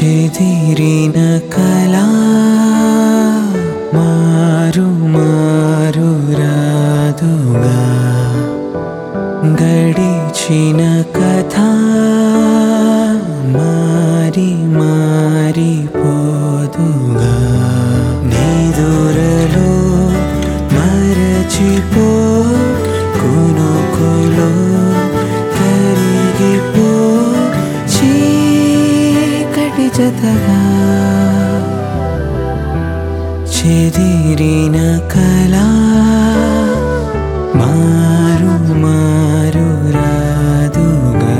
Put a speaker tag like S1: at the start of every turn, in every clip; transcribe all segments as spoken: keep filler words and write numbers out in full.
S1: చెదిరిన కళ మారు మారు రాదుగా, గడిచిన కథ మారి మారి పోదుగా. నిదురలో మరచిపో, కునుకులో కరిగిపో, చీకటి జతగా చెదిరిన కళ మారు మారు రాదుగా.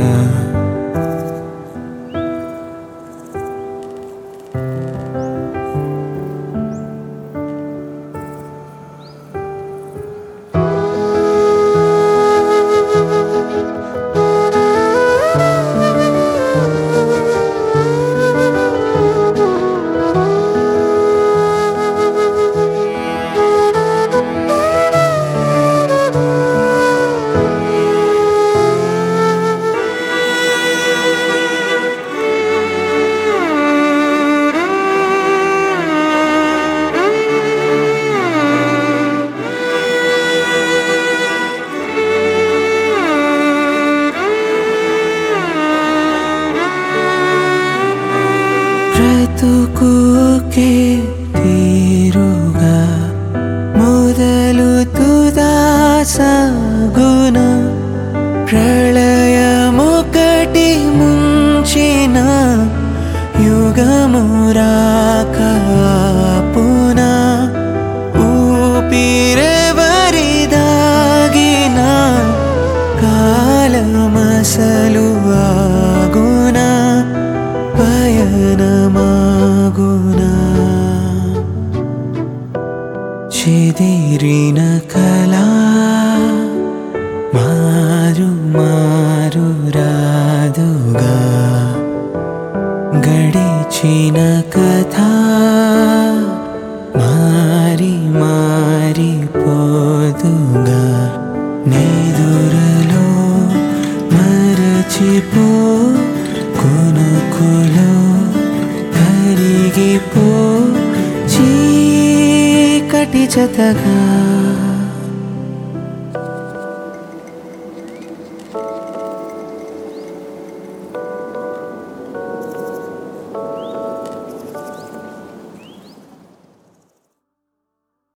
S1: బ్రతుకుకే తీరుగా మొదలు తుదా సాగున, ప్రళయమొకటి ముంచిన యుగమురాకాపున, ఊపిరెవరిదాగిన కాలమసలు ఆగున, పయనమాగునా. చెదిరిన కళ మారు మారు రాదుగా, గడిచిన కథ మారి మారి పోదుగా. నిదురలో మరచిపో, కునుకులో కరిగిపో, చీకటి జతగా